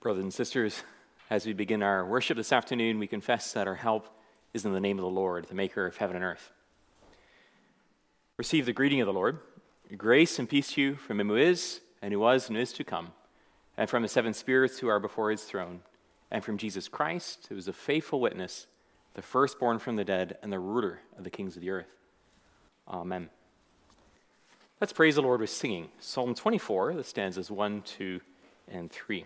Brothers and sisters, as we begin our worship this afternoon, we confess that our help is in the name of the Lord, the maker of heaven and earth. Receive the greeting of the Lord. Grace and peace to you from him who is, and who was, and is to come, and from the seven spirits who are before his throne, and from Jesus Christ, who is a faithful witness, the firstborn from the dead, and the ruler of the kings of the earth. Amen. Let's praise the Lord with singing. Psalm 24, the stanzas 1, 2, and 3.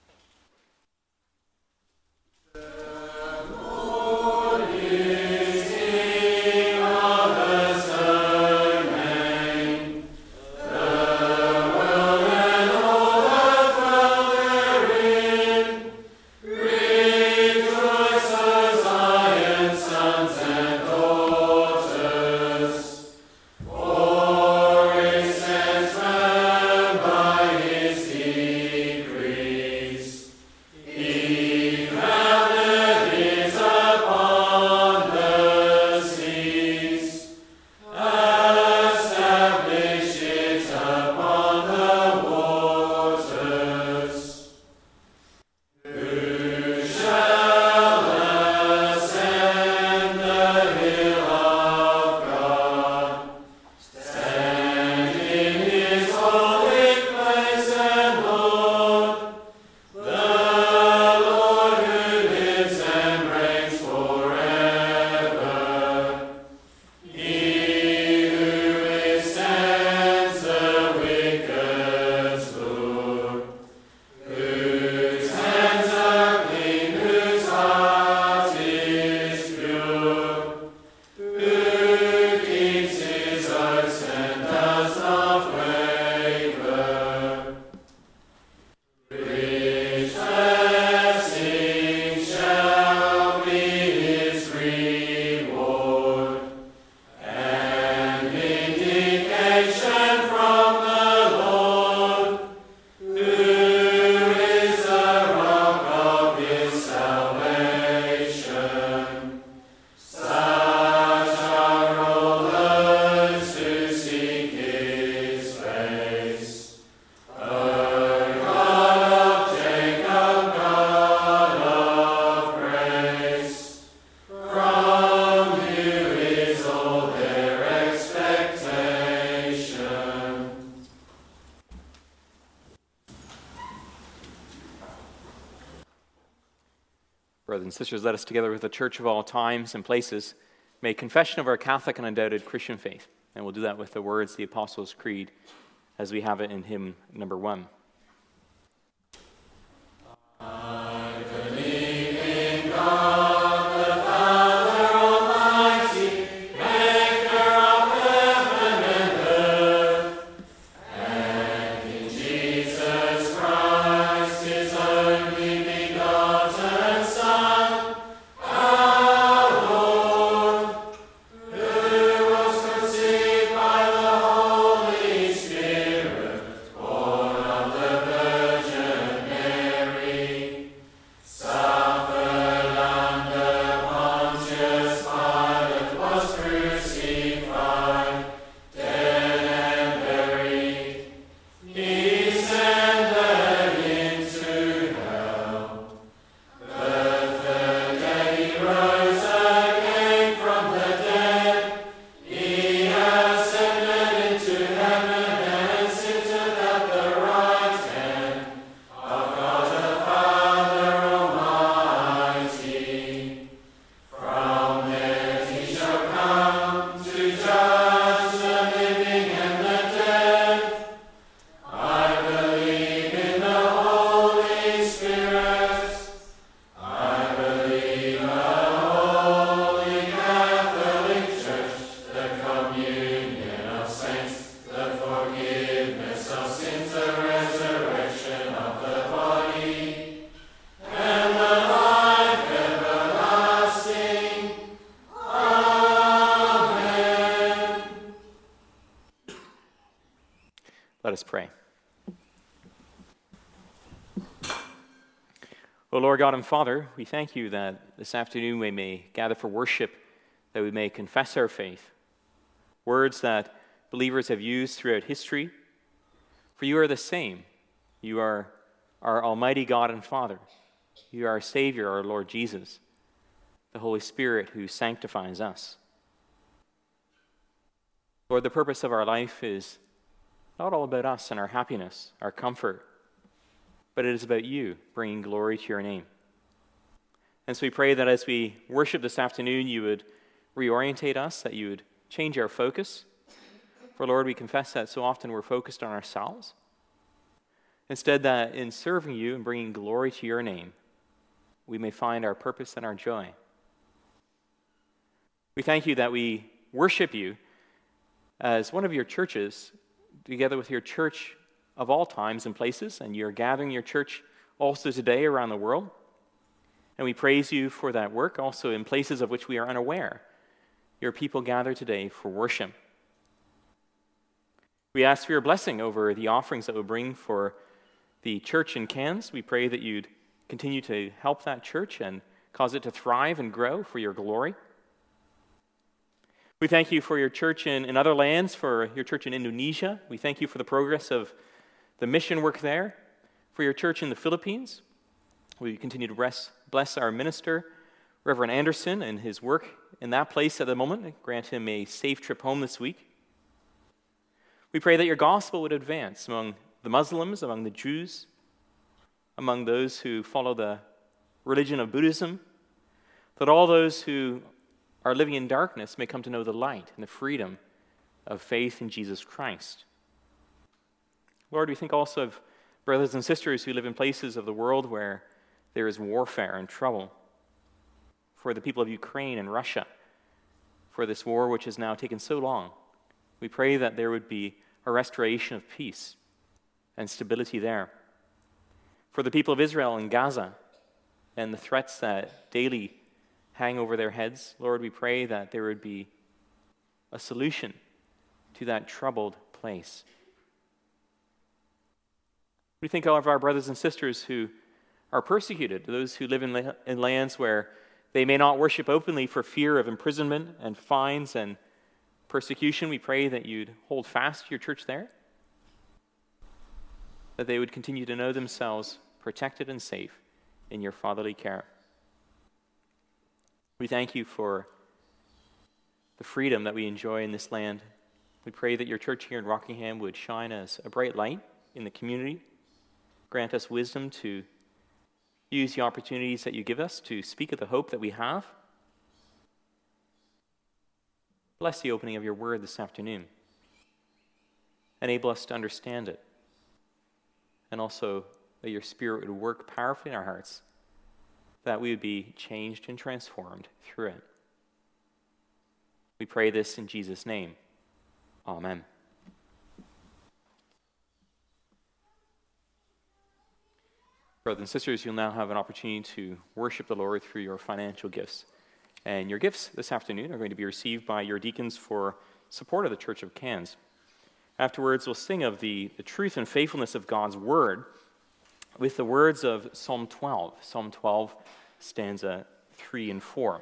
Brothers and sisters, let us together with the church of all times and places make confession of our Catholic and undoubted Christian faith. And we'll do that with the words of the Apostles' Creed as we have it in hymn number 1. I believe in God. Let us pray. O Lord God and Father, we thank you that this afternoon we may gather for worship, that we may confess our faith, words that believers have used throughout history. For you are the same. You are our Almighty God and Father. You are our Savior, our Lord Jesus, the Holy Spirit who sanctifies us. Lord, the purpose of our life is not all about us and our happiness, our comfort, but it is about you bringing glory to your name. And so we pray that as we worship this afternoon, you would reorientate us, that you would change our focus. For Lord, we confess that so often we're focused on ourselves. Instead, that in serving you and bringing glory to your name, we may find our purpose and our joy. We thank you that we worship you as one of your churches, together with your church of all times and places, and you're gathering your church also today around the world. And we praise you for that work, also in places of which we are unaware. Your people gather today for worship. We ask for your blessing over the offerings that we'll bring for the church in Cairns. We pray that you'd continue to help that church and cause it to thrive and grow for your glory. We thank you for your church in other lands, for your church in Indonesia. We thank you for the progress of the mission work there. For your church in the Philippines, we continue to bless our minister, Reverend Anderson, and his work in that place at the moment. Grant him a safe trip home this week. We pray that your gospel would advance among the Muslims, among the Jews, among those who follow the religion of Buddhism, that all those who are living in darkness may come to know the light and the freedom of faith in Jesus Christ. Lord, we think also of brothers and sisters who live in places of the world where there is warfare and trouble. For the people of Ukraine and Russia, for this war which has now taken so long, we pray that there would be a restoration of peace and stability there. For the people of Israel and Gaza and the threats that daily hang over their heads, Lord, we pray that there would be a solution to that troubled place. We think of our brothers and sisters who are persecuted, those who live in lands where they may not worship openly for fear of imprisonment and fines and persecution. We pray that you'd hold fast your church there, that they would continue to know themselves protected and safe in your fatherly care. We thank you for the freedom that we enjoy in this land. We pray that your church here in Rockingham would shine as a bright light in the community. Grant us wisdom to use the opportunities that you give us to speak of the hope that we have. Bless the opening of your word this afternoon. Enable us to understand it. And also that your Spirit would work powerfully in our hearts, that we would be changed and transformed through it. We pray this in Jesus' name. Amen. Brothers and sisters, you'll now have an opportunity to worship the Lord through your financial gifts. And your gifts this afternoon are going to be received by your deacons for support of the Church of Cairns. Afterwards, we'll sing of the truth and faithfulness of God's Word with the words of Psalm 12. Psalm 12, stanza 3 and 4.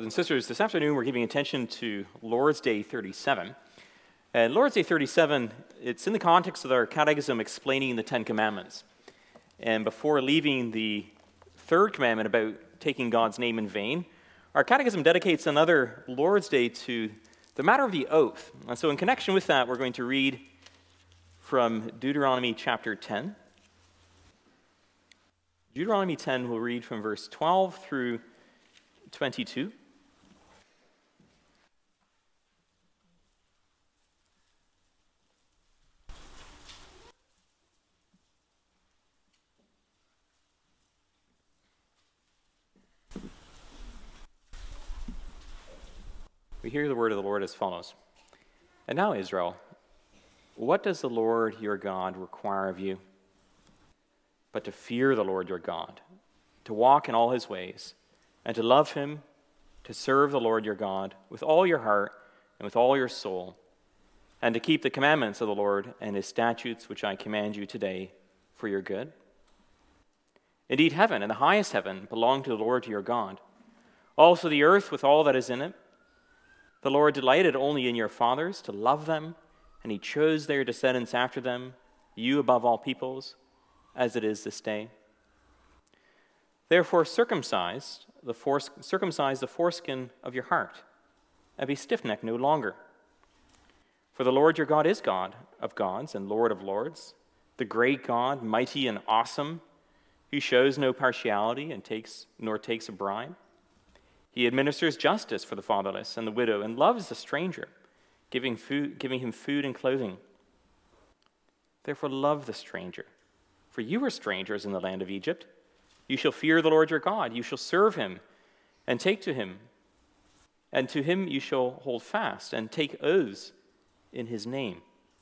and sisters, this afternoon we're giving attention to Lord's Day 37. And Lord's Day 37, it's in the context of our catechism explaining the Ten Commandments. And before leaving the third commandment about taking God's name in vain, our catechism dedicates another Lord's Day to the matter of the oath. And so in connection with that, we're going to read from Deuteronomy chapter 10. Deuteronomy 10, we'll read from verse 12 through 22. We hear the word of the Lord as follows. And now, Israel, what does the Lord your God require of you? But to fear the Lord your God, to walk in all his ways, and to love him, to serve the Lord your God with all your heart and with all your soul, and to keep the commandments of the Lord and his statutes which I command you today for your good. Indeed, heaven and the highest heaven belong to the Lord your God. Also the earth with all that is in it. The Lord delighted only in your fathers to love them, and he chose their descendants after them, you above all peoples, as it is this day. Therefore circumcise the foreskin of your heart, and be stiff-necked no longer. For the Lord your God is God of gods and Lord of lords, the great God, mighty and awesome, who shows no partiality and takes a bribe. He administers justice for the fatherless and the widow, and loves the stranger, giving him food and clothing. Therefore love the stranger, for you were strangers in the land of Egypt. You shall fear the Lord your God. You shall serve him and take to him. And to him you shall hold fast and take oaths in his name.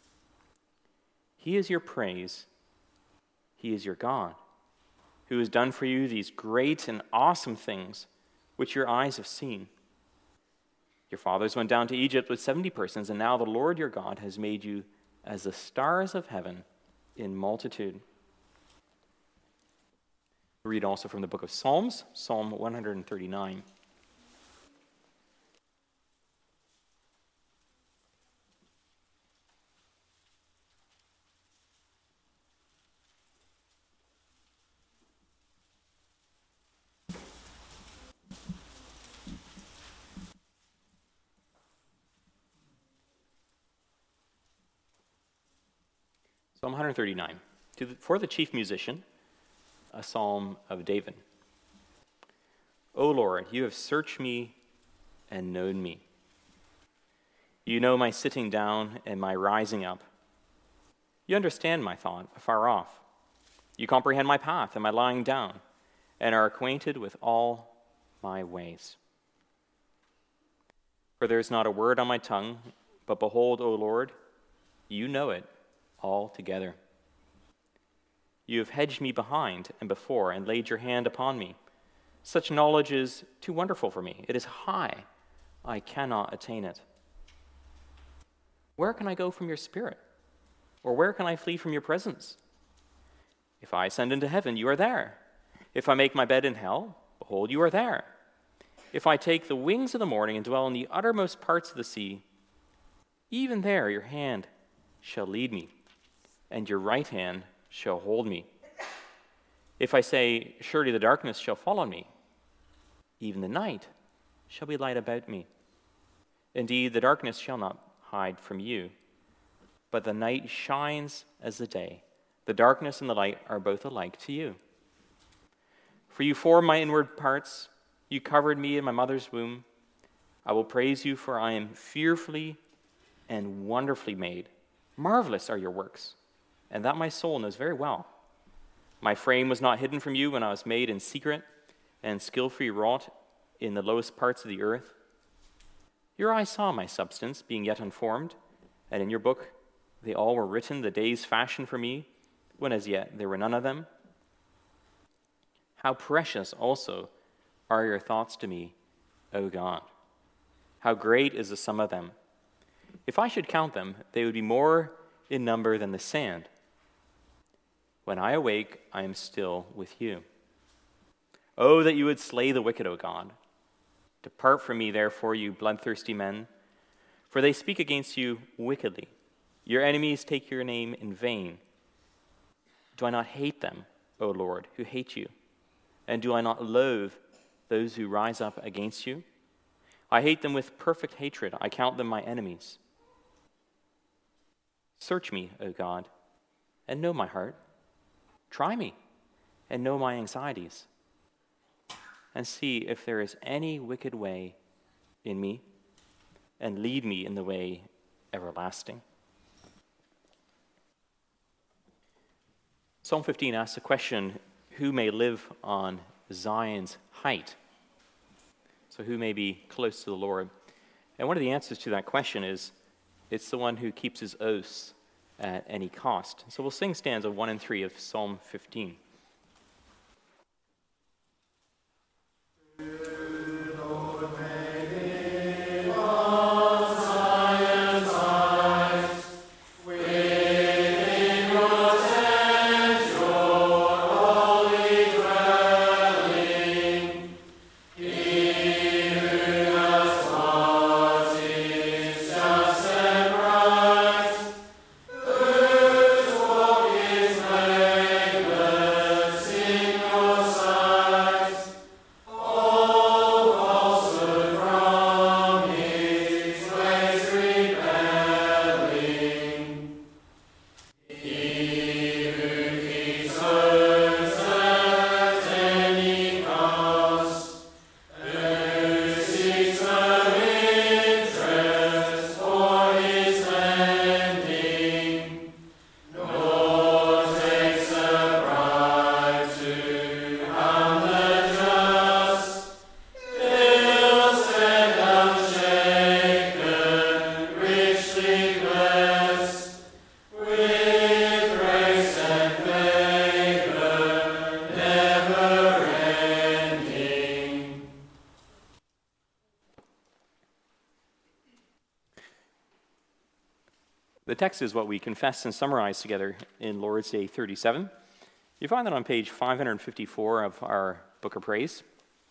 He is your praise. He is your God, who has done for you these great and awesome things which your eyes have seen. Your fathers went down to Egypt with 70 persons, and now the Lord your God has made you as the stars of heaven in multitude. We read also from the book of Psalms, Psalm 139. Psalm 139, for the chief musician, a psalm of David. O Lord, you have searched me and known me. You know my sitting down and my rising up. You understand my thought afar off. You comprehend my path and my lying down, and are acquainted with all my ways. For there is not a word on my tongue, but behold, O Lord, you know it altogether. You have hedged me behind and before, and laid your hand upon me. Such knowledge is too wonderful for me. It is high. I cannot attain it. Where can I go from your spirit? Or where can I flee from your presence? If I ascend into heaven, you are there. If I make my bed in hell, behold, you are there. If I take the wings of the morning and dwell in the uttermost parts of the sea, even there your hand shall lead me, and your right hand shall hold me. If I say, surely the darkness shall fall on me, even the night shall be light about me. Indeed, the darkness shall not hide from you, but the night shines as the day. The darkness and the light are both alike to you. For you formed my inward parts. You covered me in my mother's womb. I will praise you, for I am fearfully and wonderfully made. Marvelous are your works, and that my soul knows very well. My frame was not hidden from you when I was made in secret and skillfully wrought in the lowest parts of the earth. Your eye saw my substance, being yet unformed, and in your book they all were written, the days fashioned for me, when as yet there were none of them. How precious also are your thoughts to me, O God. How great is the sum of them. If I should count them, they would be more in number than the sand. When I awake, I am still with you. Oh, that you would slay the wicked, O God. Depart from me, therefore, you bloodthirsty men, for they speak against you wickedly. Your enemies take your name in vain. Do I not hate them, O Lord, who hate you? And do I not loathe those who rise up against you? I hate them with perfect hatred. I count them my enemies. Search me, O God, and know my heart. Try me and know my anxieties, and see if there is any wicked way in me, and lead me in the way everlasting. Psalm 15 asks the question, who may live on Zion's height? So who may be close to the Lord? And one of the answers to that question is, it's the one who keeps his oaths at any cost. So we'll sing stanza 1 and 3 of Psalm 15. The text is what we confess and summarize together in Lord's Day 37. You find that on page 554 of our Book of Praise.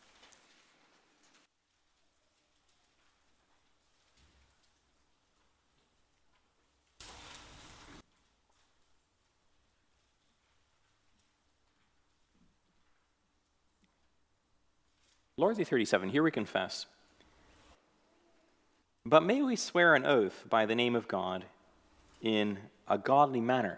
Lord's Day 37, here we confess, but may we swear an oath by the name of God in a godly manner.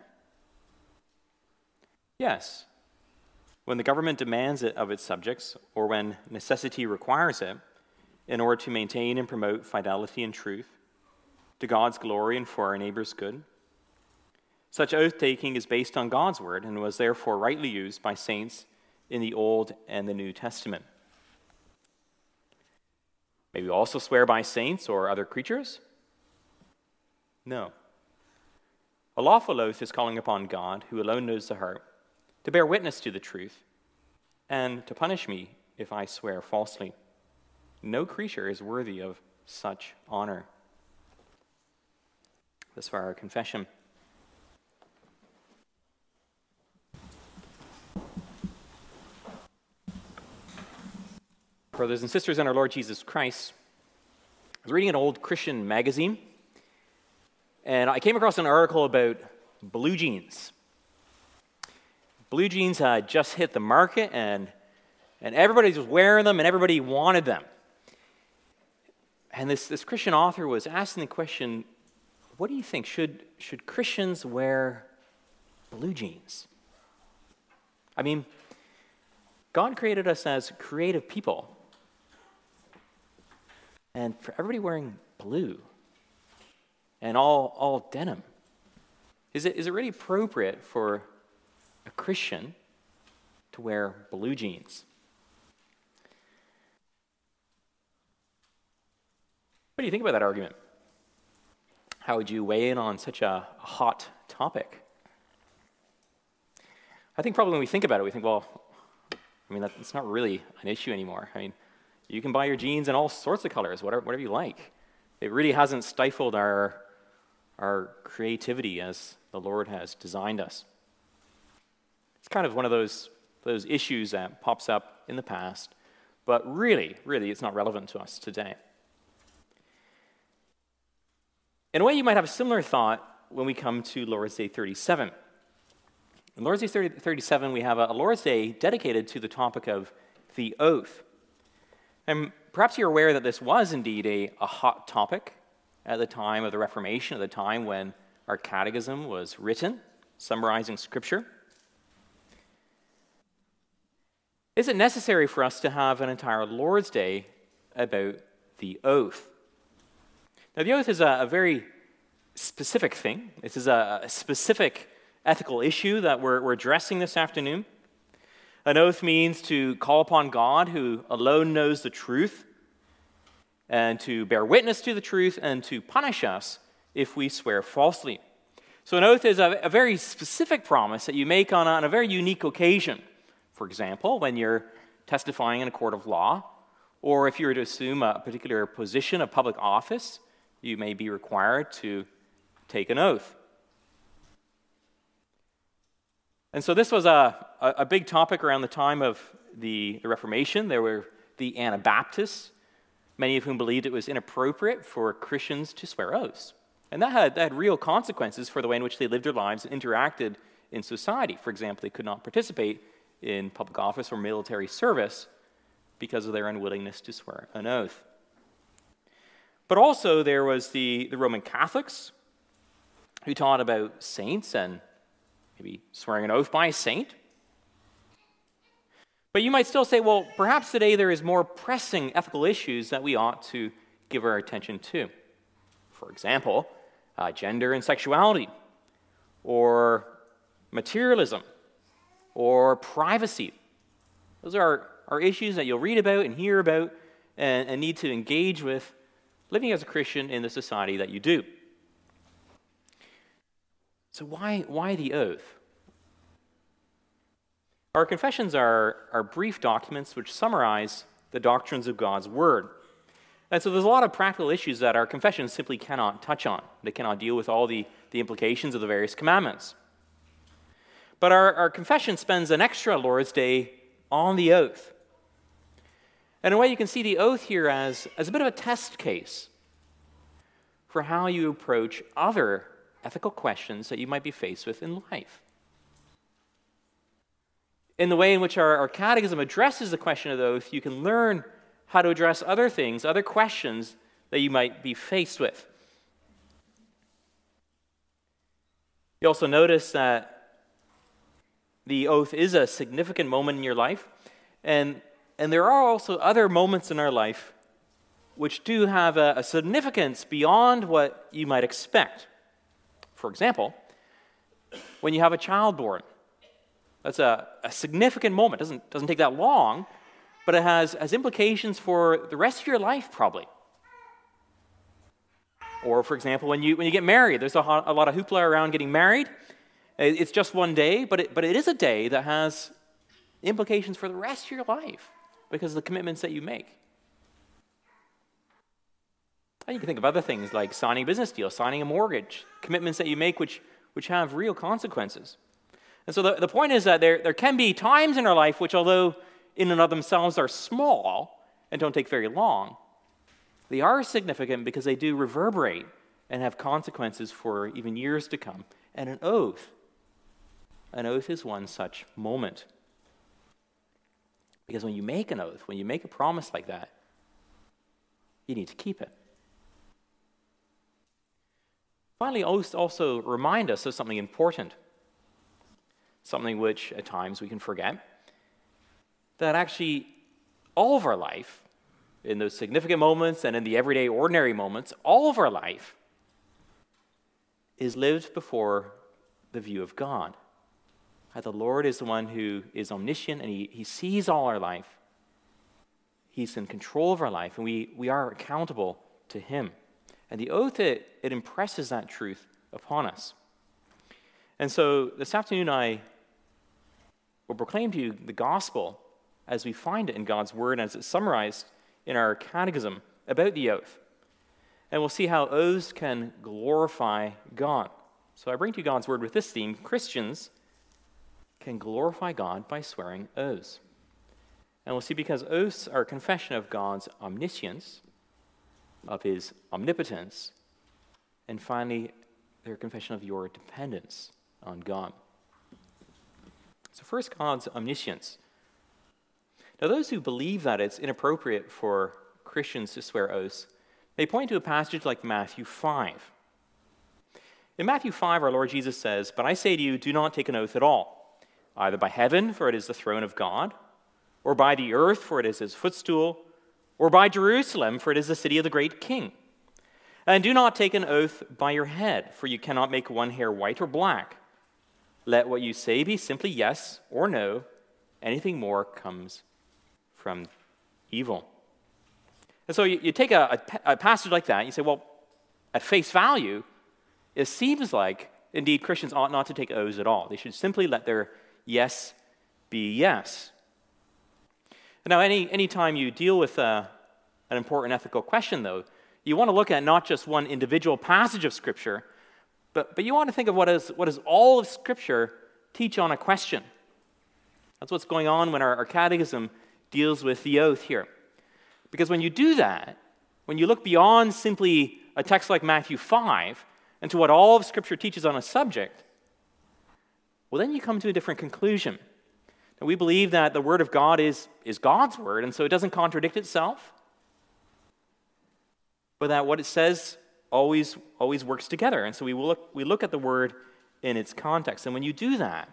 Yes, when the government demands it of its subjects, or when necessity requires it, in order to maintain and promote fidelity and truth, to God's glory and for our neighbor's good. Such oath-taking is based on God's word and was therefore rightly used by saints in the Old and the New Testament. May we also swear by saints or other creatures? No. A lawful oath is calling upon God, who alone knows the heart, to bear witness to the truth, and to punish me if I swear falsely. No creature is worthy of such honor. Thus far, our confession. Brothers and sisters in our Lord Jesus Christ, I was reading an old Christian magazine, and I came across an article about blue jeans. Blue jeans had just hit the market, and everybody was wearing them, and everybody wanted them. And this Christian author was asking the question, what do you think? Should Christians wear blue jeans? I mean, God created us as creative people. And for everybody wearing blue and all denim, is it really appropriate for a Christian to wear blue jeans? What do you think about that argument? How would you weigh in on such a hot topic? I think probably when we think about it, we think, well, I mean, that's not really an issue anymore. I mean, you can buy your jeans in all sorts of colors, whatever you like. It really hasn't stifled our creativity as the Lord has designed us. It's kind of one of those issues that pops up in the past but really, it's not relevant to us today. In a way, you might have a similar thought when we come to Lord's Day 37. In Lord's Day 37, we have a Lord's Day dedicated to the topic of the oath. And perhaps you're aware that this was indeed a hot topic at the time of the Reformation, at the time when our catechism was written, summarizing Scripture. Is it necessary for us to have an entire Lord's Day about the oath? Now, the oath is a very specific thing. This is a specific ethical issue that we're addressing this afternoon. An oath means to call upon God, who alone knows the truth, and to bear witness to the truth and to punish us if we swear falsely. So an oath is a very specific promise that you make on a very unique occasion. For example, when you're testifying in a court of law, or if you were to assume a particular position of public office, you may be required to take an oath. And so this was a big topic around the time of the Reformation. There were the Anabaptists, many of whom believed it was inappropriate for Christians to swear oaths. And that had real consequences for the way in which they lived their lives and interacted in society. For example, they could not participate in public office or military service because of their unwillingness to swear an oath. But also there was the Roman Catholics who taught about saints and maybe swearing an oath by a saint. But you might still say, well, perhaps today there is more pressing ethical issues that we ought to give our attention to. For example, gender and sexuality, or materialism, or privacy. Those are issues that you'll read about and hear about and need to engage with living as a Christian in the society that you do. So why the oath? Our confessions are brief documents which summarize the doctrines of God's Word. And so there's a lot of practical issues that our confessions simply cannot touch on. They cannot deal with all the implications of the various commandments. But our confession spends an extra Lord's Day on the oath. And in a way, you can see the oath here as a bit of a test case for how you approach other ethical questions that you might be faced with in life. In the way in which our catechism addresses the question of the oath, you can learn how to address other things, other questions that you might be faced with. You also notice that the oath is a significant moment in your life, and there are also other moments in our life which do have a significance beyond what you might expect. For example, when you have a child born, that's a significant moment. It doesn't take that long, but it has implications for the rest of your life, probably. Or, for example, when you get married, there's a lot of hoopla around getting married. It's just one day, but it is a day that has implications for the rest of your life because of the commitments that you make. And you can think of other things like signing a business deal, signing a mortgage, commitments that you make which have real consequences. And so the point is that there can be times in our life which, although in and of themselves are small and don't take very long, they are significant because they do reverberate and have consequences for even years to come. And an oath is one such moment. Because when you make an oath, when you make a promise like that, you need to keep it. Finally, oaths also remind us of something important, something which at times we can forget, that actually all of our life, in those significant moments and in the everyday ordinary moments, all of our life is lived before the view of God. That the Lord is the one who is omniscient and he sees all our life. He's in control of our life and we are accountable to him. And the oath, it impresses that truth upon us. And so this afternoon I will proclaim to you the gospel as we find it in God's word, as it's summarized in our catechism about the oath. And we'll see how oaths can glorify God. So I bring to you God's word with this theme: Christians can glorify God by swearing oaths. And we'll see because oaths are a confession of God's omniscience, of his omnipotence, and finally, they're a confession of your dependence on God. So first, God's omniscience. Now, those who believe that it's inappropriate for Christians to swear oaths, they point to a passage like Matthew 5. In Matthew 5, our Lord Jesus says, "But I say to you, do not take an oath at all, either by heaven, for it is the throne of God, or by the earth, for it is his footstool, or by Jerusalem, for it is the city of the great king. And do not take an oath by your head, for you cannot make one hair white or black. Let what you say be simply yes or no. Anything more comes from evil." And so you take a passage like that, and you say, well, at face value, it seems like, indeed, Christians ought not to take oaths at all. They should simply let their yes be yes. Now, any time you deal with an important ethical question, though, you want to look at not just one individual passage of Scripture, but you want to think of what does all of Scripture teach on a question. That's what's going on when our catechism deals with the oath here. Because when you do that, when you look beyond simply a text like Matthew 5 and to what all of Scripture teaches on a subject, well, then you come to a different conclusion. And we believe that the Word of God is God's Word, and so it doesn't contradict itself, but that what it says always works together. And so we look at the Word in its context. And when you do that,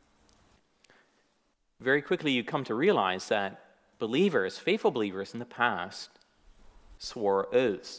very quickly you come to realize that believers, faithful believers in the past, swore oaths.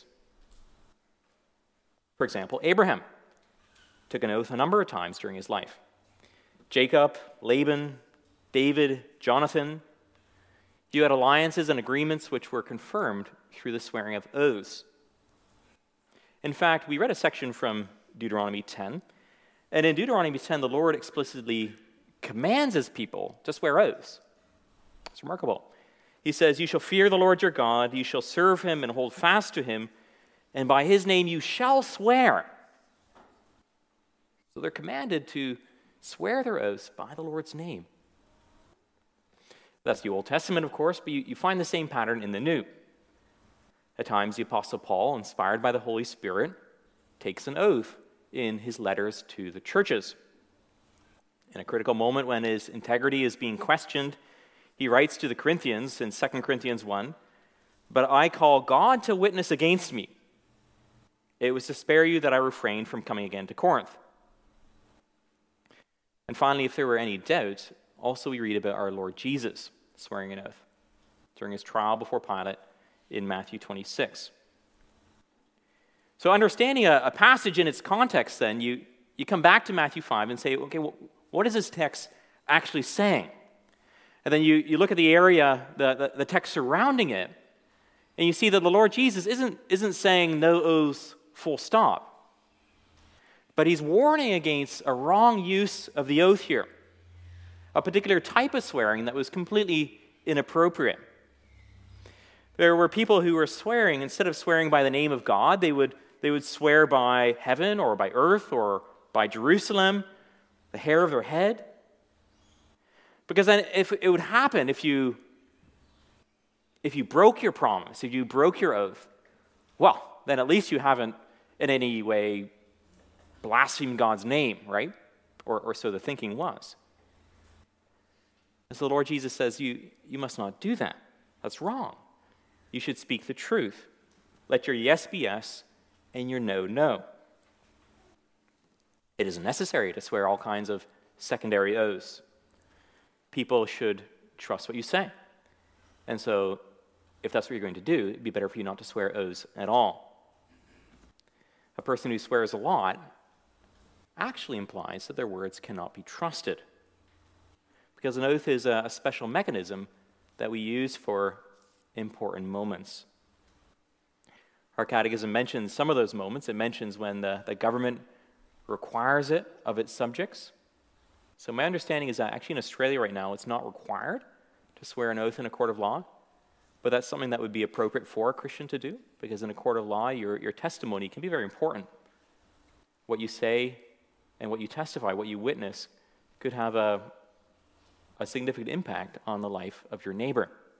For example, Abraham took an oath a number of times during his life. Jacob, Laban, David, Jonathan, you had alliances and agreements which were confirmed through the swearing of oaths. In fact, we read a section from Deuteronomy 10, and in Deuteronomy 10, the Lord explicitly commands his people to swear oaths. It's remarkable. He says, "You shall fear the Lord your God, you shall serve him and hold fast to him, and by his name you shall swear." So they're commanded to swear their oaths by the Lord's name. That's the Old Testament, of course, but you find the same pattern in the New. At times, the Apostle Paul, inspired by the Holy Spirit, takes an oath in his letters to the churches. In a critical moment when his integrity is being questioned, he writes to the Corinthians in 2 Corinthians 1, "But I call God to witness against me. It was to spare you that I refrained from coming again to Corinth." And finally, if there were any doubt, also we read about our Lord Jesus swearing an oath during his trial before Pilate in Matthew 26. So understanding a passage in its context, then, you come back to Matthew 5 and say, okay, well, what is this text actually saying? And then you look at the area, the text surrounding it, and you see that the Lord Jesus isn't saying no oaths full stop. But he's warning against a wrong use of the oath here, a particular type of swearing that was completely inappropriate. There were people who were swearing, instead of swearing by the name of God, they would swear by heaven or by earth or by Jerusalem, the hair of their head. Because then if it would happen, if you broke your promise, if you broke your oath, well, then at least you haven't in any way blasphemed God's name, right? Or so the thinking was. And so the Lord Jesus says, you must not do that. That's wrong. You should speak the truth. Let your yes be yes and your no, no. It is necessary to swear all kinds of secondary oaths. People should trust what you say. And so if that's what you're going to do, it'd be better for you not to swear oaths at all. A person who swears a lot actually implies that their words cannot be trusted. Because an oath is a special mechanism that we use for important moments. Our catechism mentions some of those moments. It mentions when the government requires it of its subjects. So my understanding is that actually in Australia right now, it's not required to swear an oath in a court of law, but that's something that would be appropriate for a Christian to do, because in a court of law, your testimony can be very important. What you say and what you testify, what you witness, could have a significant impact on the life of your neighbor.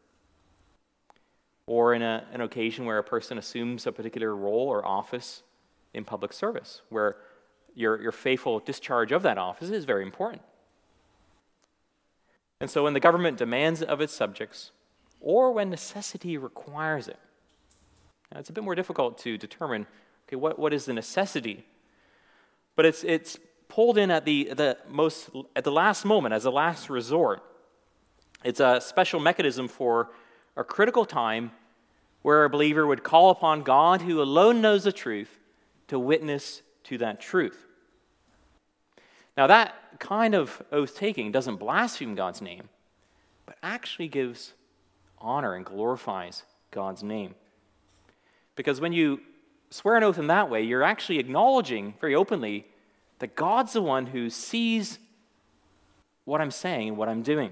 or in an occasion where a person assumes a particular role or office in public service, where your faithful discharge of that office is very important. And so when the government demands it of its subjects, or when necessity requires it, now it's a bit more difficult to determine, okay, what is the necessity? But it's pulled in at the last moment, as a last resort. It's a special mechanism for a critical time where a believer would call upon God, who alone knows the truth, to witness to that truth. Now, that kind of oath-taking doesn't blaspheme God's name, but actually gives honor and glorifies God's name. Because when you swear an oath in that way, you're actually acknowledging very openly that God's the one who sees what I'm saying and what I'm doing.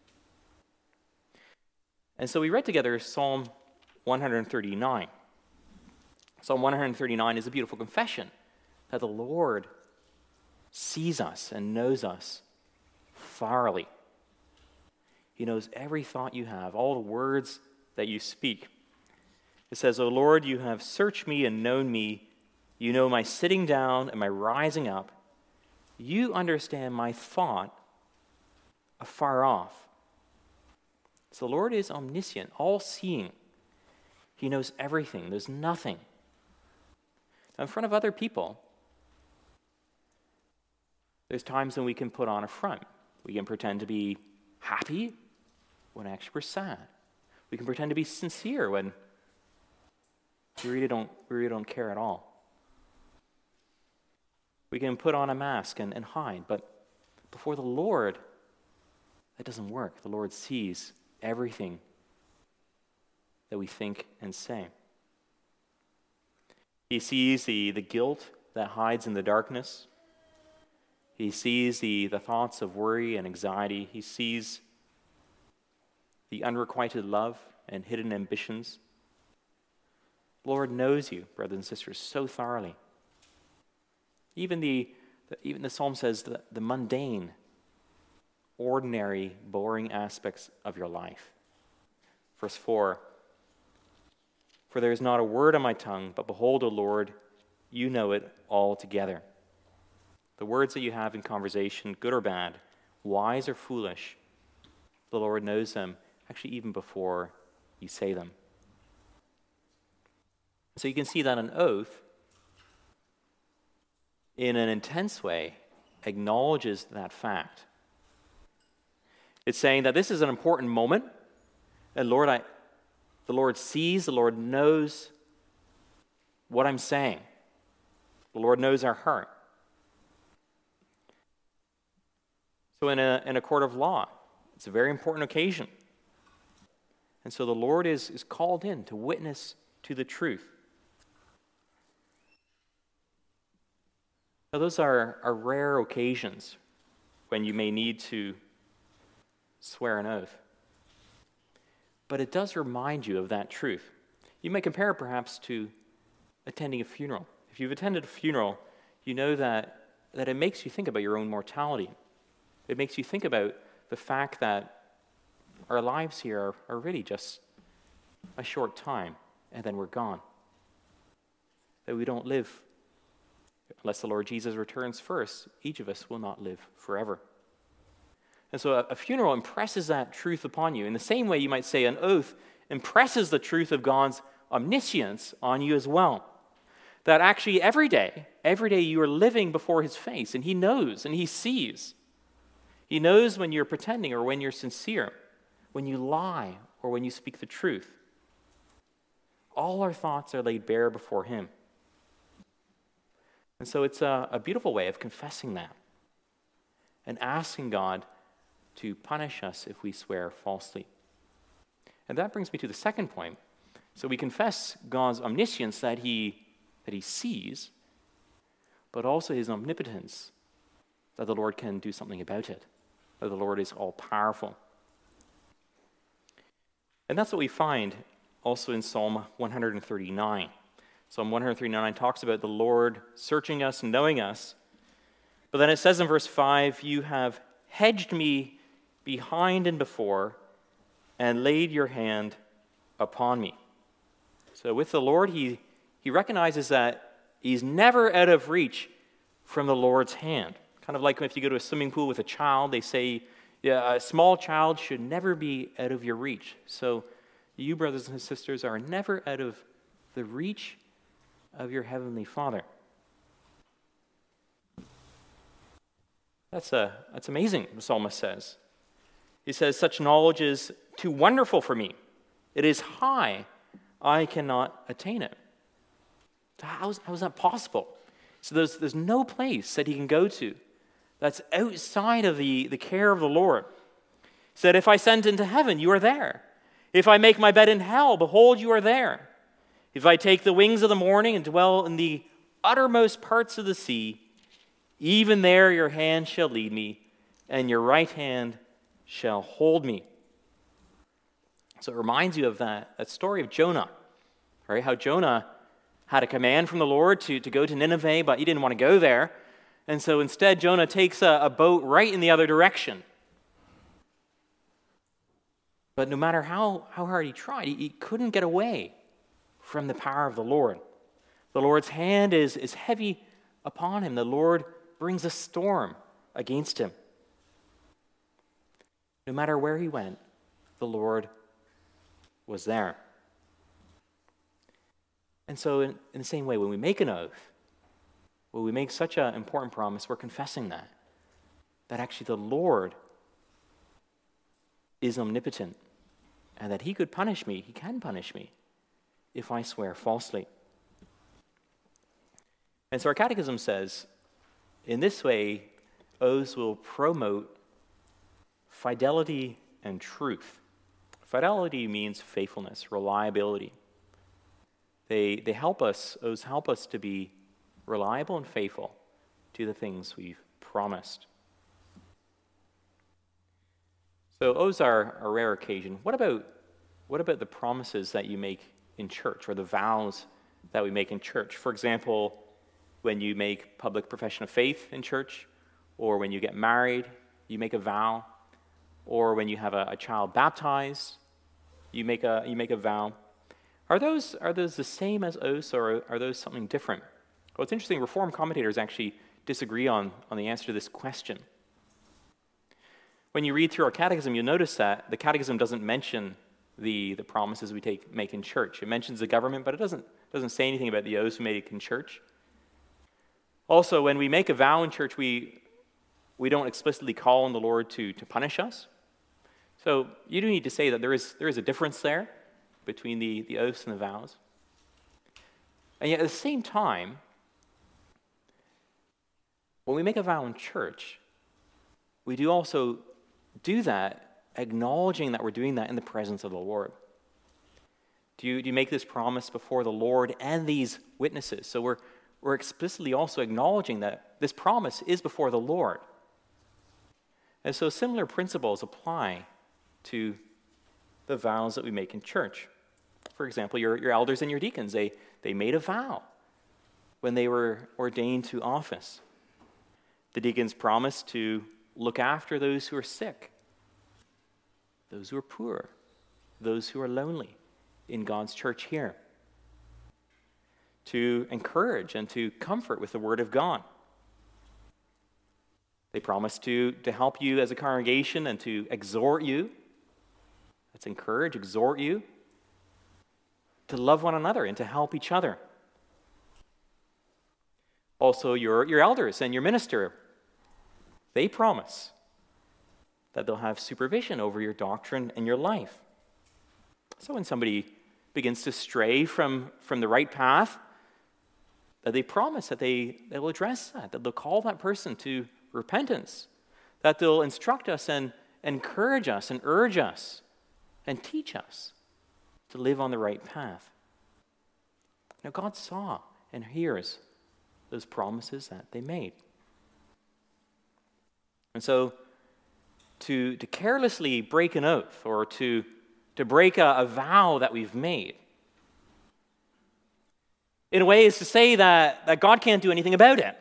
And so we read together Psalm 139. Psalm 139 is a beautiful confession that the Lord sees us and knows us thoroughly. He knows every thought you have, all the words that you speak. It says, "O Lord, you have searched me and known me. You know my sitting down and my rising up. You understand my thought afar off." So the Lord is omniscient, all-seeing. He knows everything. There's nothing. Now, in front of other people, there's times when we can put on a front. We can pretend to be happy when actually we're sad. We can pretend to be sincere when we really don't care at all. We can put on a mask and hide, but before the Lord, that doesn't work. The Lord sees everything that we think and say. He sees the guilt that hides in the darkness. He sees the thoughts of worry and anxiety. He sees the unrequited love and hidden ambitions. The Lord knows you, brothers and sisters, so thoroughly. Even the psalm says the mundane, ordinary, boring aspects of your life. Verse 4, "For there is not a word on my tongue, but behold, O Lord, you know it altogether." The words that you have in conversation, good or bad, wise or foolish, the Lord knows them, actually even before you say them. So you can see that an oath, in an intense way, acknowledges that fact. It's saying that this is an important moment, and the Lord sees, the Lord knows what I'm saying. The Lord knows our heart. So in a court of law, it's a very important occasion. And so the Lord is called in to witness to the truth. Now, those are rare occasions when you may need to swear an oath. But it does remind you of that truth. You may compare it perhaps to attending a funeral. If you've attended a funeral, you know that it makes you think about your own mortality. It makes you think about the fact that our lives here are really just a short time, and then we're gone. That we don't live, unless the Lord Jesus returns first, each of us will not live forever. And so a funeral impresses that truth upon you. In the same way, you might say an oath impresses the truth of God's omniscience on you as well. That actually every day you are living before his face, and he knows and he sees. He knows when you're pretending or when you're sincere, when you lie or when you speak the truth. All our thoughts are laid bare before him. And so it's a beautiful way of confessing that and asking God to punish us if we swear falsely. And that brings me to the second point. So we confess God's omniscience, that he sees, but also his omnipotence, that the Lord can do something about it, that the Lord is all-powerful. And that's what we find also in Psalm 139. Psalm 139 talks about the Lord searching us, knowing us. But then it says in verse 5, "You have hedged me behind and before, and laid your hand upon me." So with the Lord, he recognizes that he's never out of reach from the Lord's hand. Kind of like if you go to a swimming pool with a child, they say, yeah, a small child should never be out of your reach. So you, brothers and sisters, are never out of the reach of your heavenly Father. That's amazing, the psalmist says. He says, such knowledge is too wonderful for me. It is high. I cannot attain it. How is that possible? So there's no place that he can go to that's outside of the care of the Lord. He said, if I ascend into heaven, you are there. If I make my bed in hell, behold, you are there. If I take the wings of the morning and dwell in the uttermost parts of the sea, even there your hand shall lead me, and your right hand shall hold me. So it reminds you of that story of Jonah, right? How Jonah had a command from the Lord to go to Nineveh, but he didn't want to go there. And so instead, Jonah takes a boat right in the other direction. But no matter how hard he tried, he couldn't get away from the power of the Lord. The Lord's hand is heavy upon him. The Lord brings a storm against him. No matter where he went, the Lord was there. And so in the same way, when we make an oath, when we make such an important promise, we're confessing that actually the Lord is omnipotent, and that he could punish me, he can punish me, if I swear falsely. And so our catechism says, in this way, oaths will promote fidelity and truth. Fidelity means faithfulness, reliability. They help us, oaths help us to be reliable and faithful to the things we've promised. So oaths are a rare occasion. What about the promises that you make in church, or the vows that we make in church? For example, when you make public profession of faith in church, or when you get married, you make a vow, or when you have a child baptized, you make a vow. Are those the same as oaths, or are those something different? Well, it's interesting. Reformed commentators actually disagree on the answer to this question. When you read through our catechism, you'll notice that the catechism doesn't mention the promises we make in church. It mentions the government, but it doesn't say anything about the oaths we make in church. Also, when we make a vow in church, we don't explicitly call on the Lord to punish us. So you do need to say that there is a difference there between the oaths and the vows. And yet at the same time, when we make a vow in church, we do also do that acknowledging that we're doing that in the presence of the Lord. Do you make this promise before the Lord and these witnesses? So we're explicitly also acknowledging that this promise is before the Lord. And so similar principles apply to the vows that we make in church. For example, your elders and your deacons, they made a vow when they were ordained to office. The deacons promised to look after those who are sick, those who are poor, those who are lonely in God's church here, to encourage and to comfort with the Word of God. They promised to help you as a congregation and to exhort you. That's encourage, exhort you to love one another and to help each other. Also, your elders and your minister, they promise that they'll have supervision over your doctrine and your life. So when somebody begins to stray from the right path, that they promise that they will address that they'll call that person to repentance, that they'll instruct us and encourage us and urge us and teach us to live on the right path. Now, God saw and hears those promises that they made. And so, to carelessly break an oath or to break a vow that we've made, in a way, is to say that God can't do anything about it.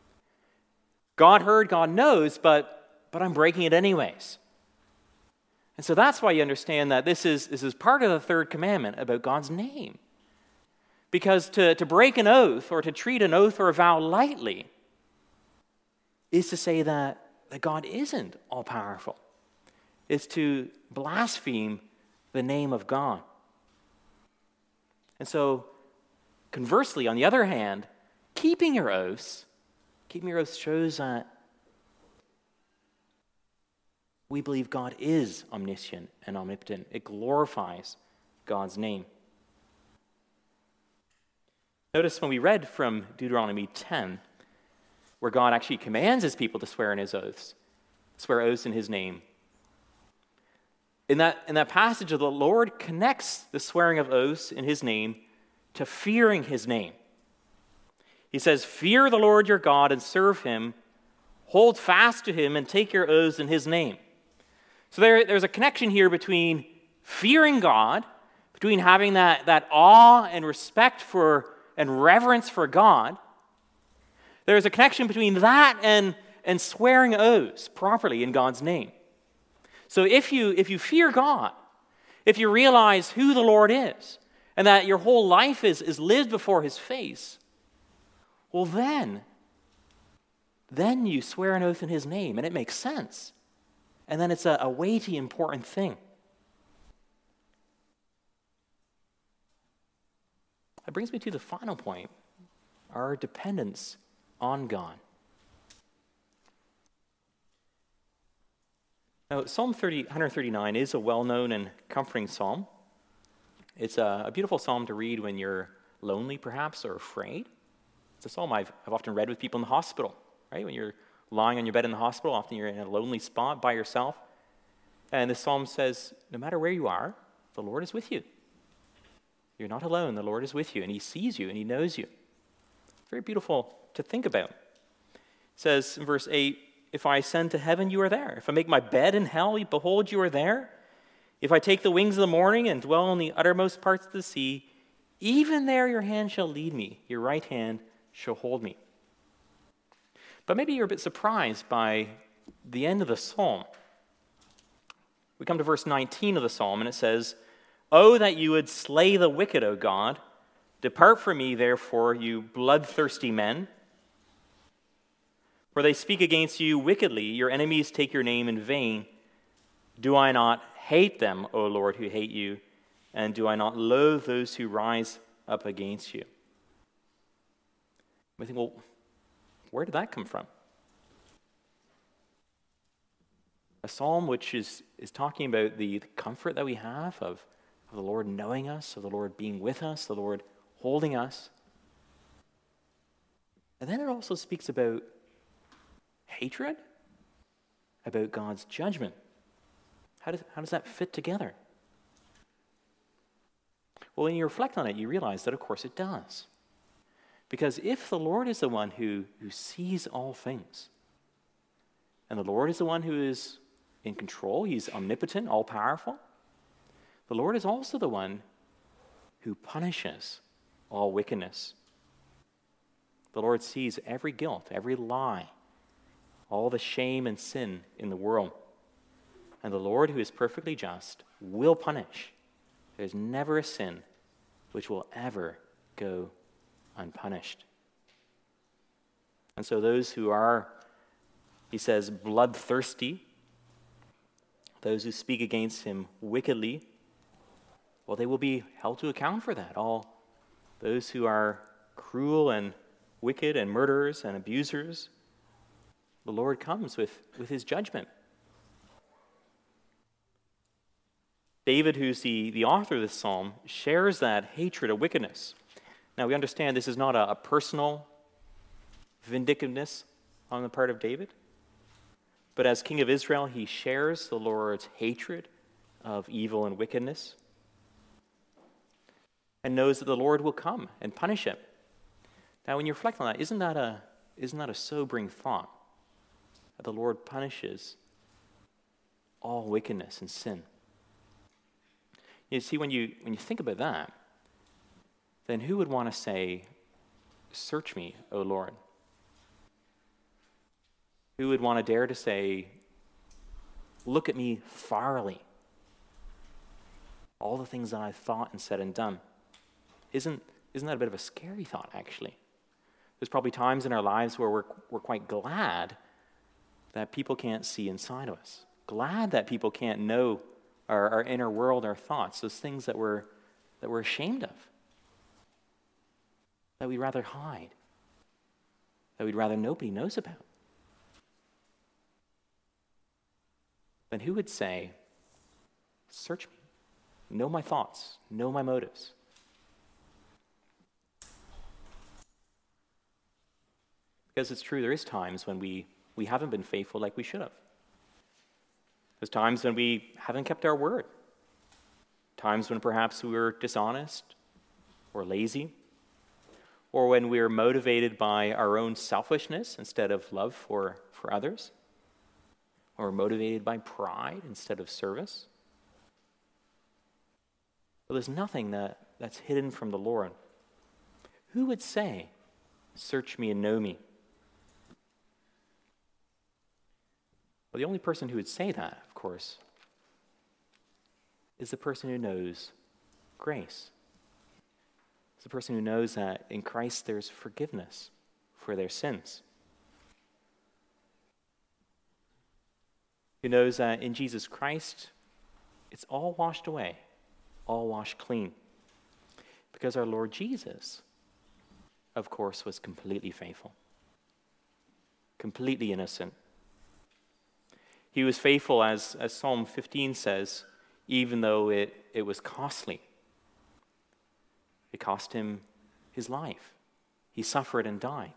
God heard, God knows, but I'm breaking it anyways. And so that's why you understand that this is part of the third commandment about God's name. Because to break an oath or to treat an oath or a vow lightly is to say that God isn't all-powerful. It's to blaspheme the name of God. And so, conversely, on the other hand, keeping your oaths shows that we believe God is omniscient and omnipotent. It glorifies God's name. Notice when we read from Deuteronomy 10, where God actually commands his people to swear in his oaths, swear oaths in his name. In that passage, the Lord connects the swearing of oaths in his name to fearing his name. He says, "Fear the Lord your God and serve him, hold fast to him and take your oaths in his name." So there's a connection here between fearing God, between having that awe and respect for and reverence for God. There's a connection between that and swearing oaths properly in God's name. So if you fear God, if you realize who the Lord is, and that your whole life is lived before his face, well then you swear an oath in his name, and it makes sense. And then it's a weighty, important thing. That brings me to the final point, our dependence on God. Now, Psalm 139 is a well-known and comforting psalm. It's a beautiful psalm to read when you're lonely, perhaps, or afraid. It's a psalm I've often read with people in the hospital, right? When you're lying on your bed in the hospital, often you're in a lonely spot by yourself. And the psalm says, no matter where you are, the Lord is with you. You're not alone. The Lord is with you, and he sees you, and he knows you. Very beautiful to think about. It says in verse 8, "If I ascend to heaven, you are there. If I make my bed in hell, behold, you are there. If I take the wings of the morning and dwell in the uttermost parts of the sea, even there your hand shall lead me, your right hand shall hold me." But maybe you're a bit surprised by the end of the psalm. We come to verse 19 of the psalm, and it says, "Oh, that you would slay the wicked, O God. Depart from me, therefore, you bloodthirsty men. For they speak against you wickedly. Your enemies take your name in vain. Do I not hate them, O Lord, who hate you? And do I not loathe those who rise up against you?" We think, well, where did that come from? A psalm which is talking about the comfort that we have of the Lord knowing us, of the Lord being with us, the Lord holding us. And then it also speaks about hatred, about God's judgment. How does that fit together? Well, when you reflect on it, you realize that, of course, it does. Because if the Lord is the one who sees all things, and the Lord is the one who is in control, he's omnipotent, all-powerful, the Lord is also the one who punishes all wickedness. The Lord sees every guilt, every lie, all the shame and sin in the world. And the Lord, who is perfectly just, will punish. There's never a sin which will ever go unpunished. And so those who are, he says, bloodthirsty, those who speak against him wickedly, well, they will be held to account for that. All those who are cruel and wicked and murderers and abusers, the Lord comes with his judgment. David, who's the author of this psalm, shares that hatred of wickedness. Now, we understand this is not a personal vindictiveness on the part of David, but as king of Israel, he shares the Lord's hatred of evil and wickedness and knows that the Lord will come and punish him. Now, when you reflect on that, isn't that a sobering thought? That the Lord punishes all wickedness and sin. You see, when you think about that, then who would want to say, "Search me, O Lord"? Who would want to dare to say, "Look at me thoroughly, all the things that I've thought and said and done. Isn't that a bit of a scary thought, actually? There's probably times in our lives where we're quite glad that people can't see inside of us. Glad that people can't know our inner world, our thoughts, those things that we're ashamed of, that we'd rather hide, that we'd rather nobody knows about. Then who would say, search me, know my thoughts, know my motives? Because it's true, there is times when we haven't been faithful like we should have. There's times when we haven't kept our word. Times when perhaps we were dishonest or lazy, or when we were motivated by our own selfishness instead of love for others, or motivated by pride instead of service. But there's nothing that's hidden from the Lord. Who would say, search me and know me? Well, the only person who would say that, of course, is the person who knows grace. It's the person who knows that in Christ there's forgiveness for their sins. Who knows that in Jesus Christ it's all washed away, all washed clean. Because our Lord Jesus, of course, was completely faithful, completely innocent. He was faithful, as Psalm 15 says, even though it was costly. It cost him his life. He suffered and died.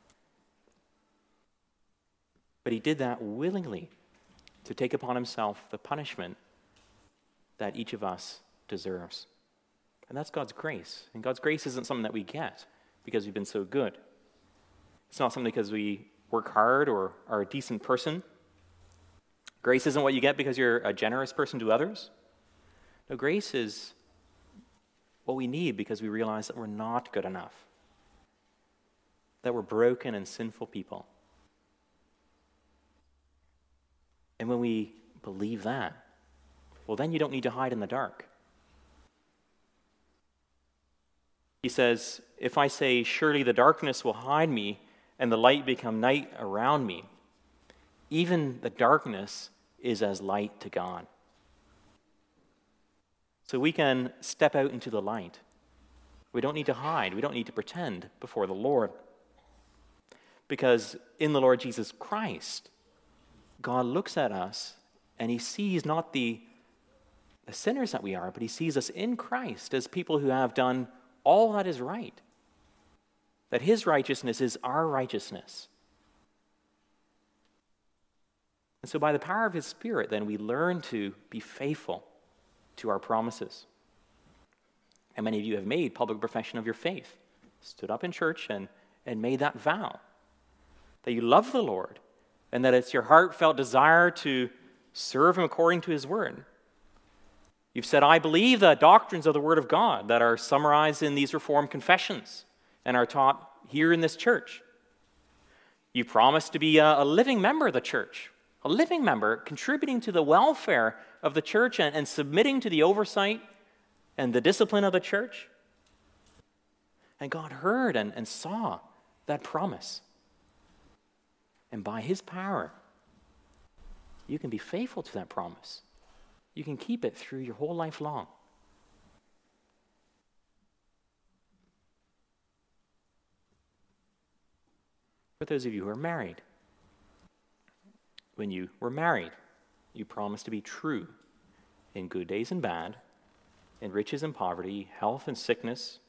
But he did that willingly to take upon himself the punishment that each of us deserves. And that's God's grace. And God's grace isn't something that we get because we've been so good. It's not something because we work hard or are a decent person. Grace isn't what you get because you're a generous person to others. No, grace is what we need because we realize that we're not good enough, that we're broken and sinful people. And when we believe that, well, then you don't need to hide in the dark. He says, if I say, surely the darkness will hide me and the light become night around me, even the darkness is as light to God. So we can step out into the light. We don't need to hide. We don't need to pretend before the Lord. Because in the Lord Jesus Christ, God looks at us and he sees not the sinners that we are, but he sees us in Christ as people who have done all that is right. That his righteousness is our righteousness. And so by the power of his Spirit, then we learn to be faithful to our promises. And many of you have made public profession of your faith, stood up in church and made that vow, that you love the Lord, and that it's your heartfelt desire to serve him according to his word. You've said, I believe the doctrines of the Word of God that are summarized in these Reformed confessions and are taught here in this church. You promised to be a living member of the church, a living member contributing to the welfare of the church and submitting to the oversight and the discipline of the church. And God heard and saw that promise. And by his power, you can be faithful to that promise. You can keep it through your whole life long. For those of you who are married, when you were married, you promised to be true in good days and bad, in riches and poverty, health and sickness.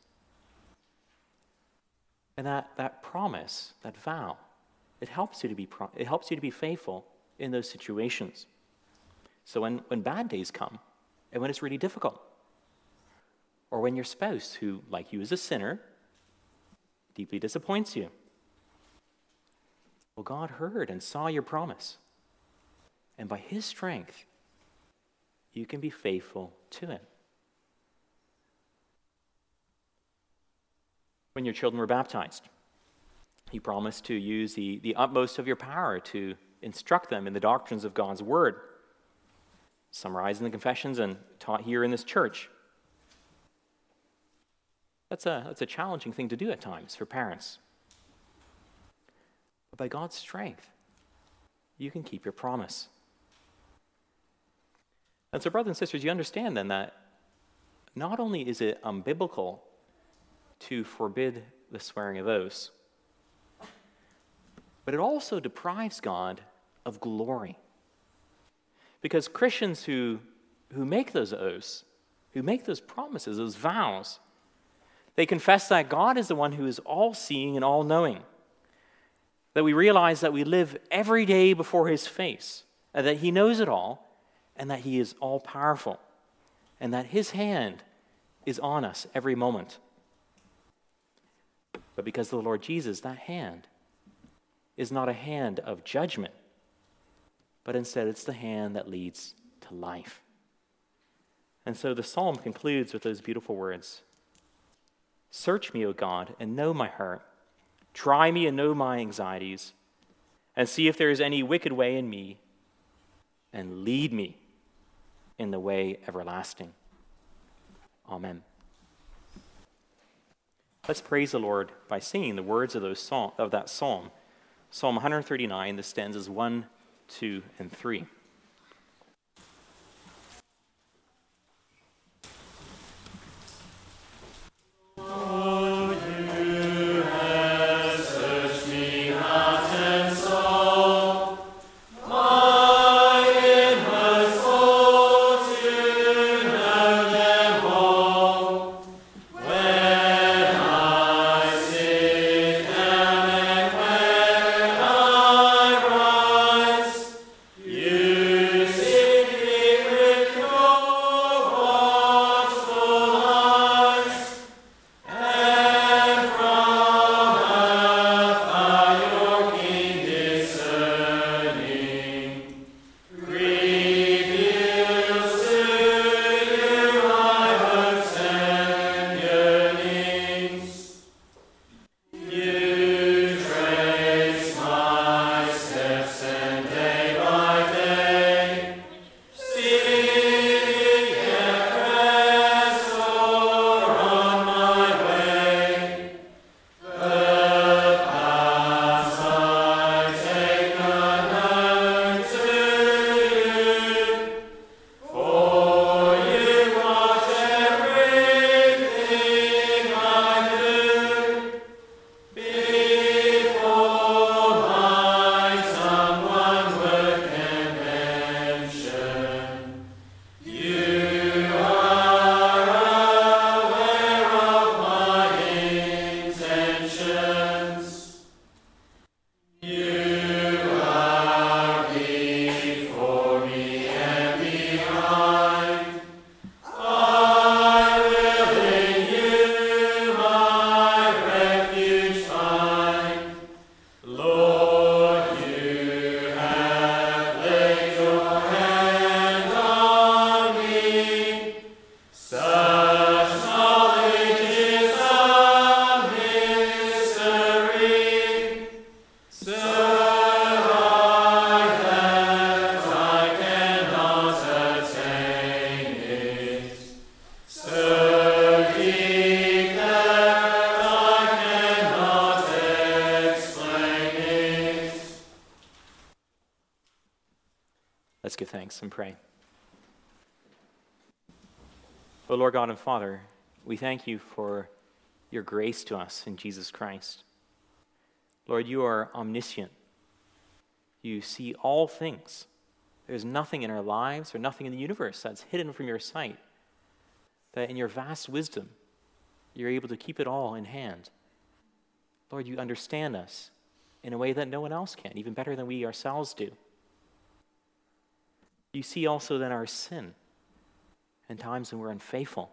And that promise, that vow, it helps you to be faithful in those situations. So when bad days come, and when it's really difficult, or when your spouse, who, like you, is a sinner, deeply disappoints you, well, God heard and saw your promise. And by his strength, you can be faithful to him. When your children were baptized, you promised to use the utmost of your power to instruct them in the doctrines of God's word. summarized in the confessions and taught here in this church. That's a challenging thing to do at times for parents. But by God's strength, you can keep your promise. And so, brothers and sisters, you understand then that not only is it unbiblical to forbid the swearing of oaths, but it also deprives God of glory. Because Christians who make those oaths, who make those promises, those vows, they confess that God is the one who is all-seeing and all-knowing, that we realize that we live every day before his face, and that he knows it all, and that he is all-powerful, and that his hand is on us every moment. But because of the Lord Jesus, that hand is not a hand of judgment, but instead it's the hand that leads to life. And so the psalm concludes with those beautiful words, "Search me, O God, and know my heart. Try me and know my anxieties, and see if there is any wicked way in me, and lead me in the way everlasting." Amen. Let's praise the Lord by singing the words of that psalm. Psalm 139, the stanzas 1, 2, and 3. Let's give thanks and pray. O Lord God and Father, we thank you for your grace to us in Jesus Christ. Lord, you are omniscient. You see all things. There's nothing in our lives or nothing in the universe that's hidden from your sight. That in your vast wisdom, you're able to keep it all in hand. Lord, you understand us in a way that no one else can, even better than we ourselves do. You see also then our sin and times when we're unfaithful.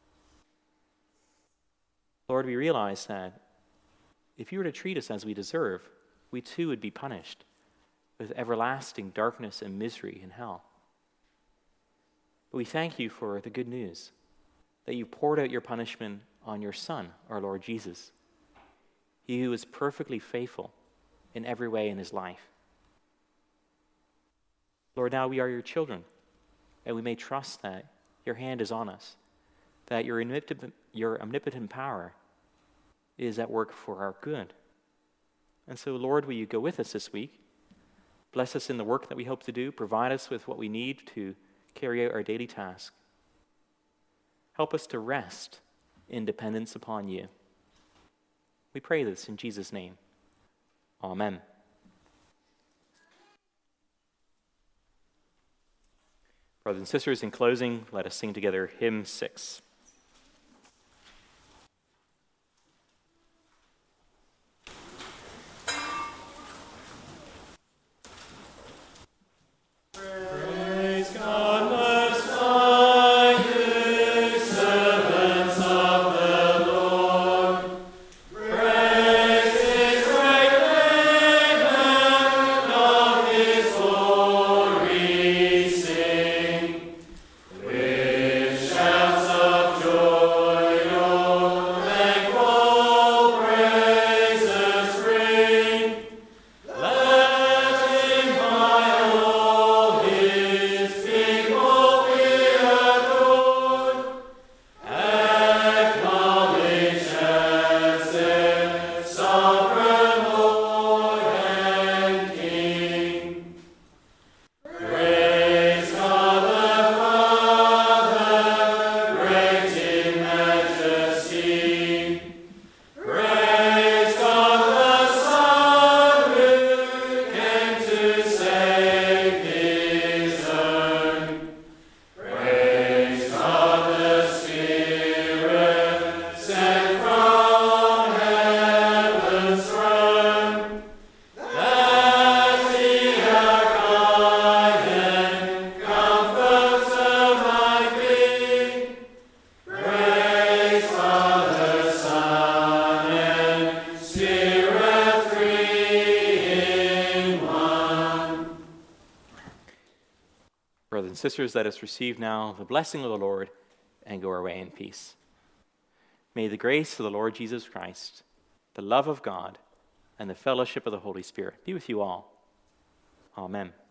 Lord, we realize that if you were to treat us as we deserve, we too would be punished with everlasting darkness and misery in hell. But we thank you for the good news that you poured out your punishment on your Son, our Lord Jesus, he who is perfectly faithful in every way in his life. Lord, now we are your children. and we may trust that your hand is on us, that your omnipotent power is at work for our good. And so, Lord, will you go with us this week? Bless us in the work that we hope to do. Provide us with what we need to carry out our daily task. Help us to rest in dependence upon you. We pray this in Jesus' name. Amen. Brothers and sisters, in closing, let us sing together hymn 6. Brothers and sisters, let us receive now the blessing of the Lord and go our way in peace. May the grace of the Lord Jesus Christ, the love of God, and the fellowship of the Holy Spirit be with you all. Amen.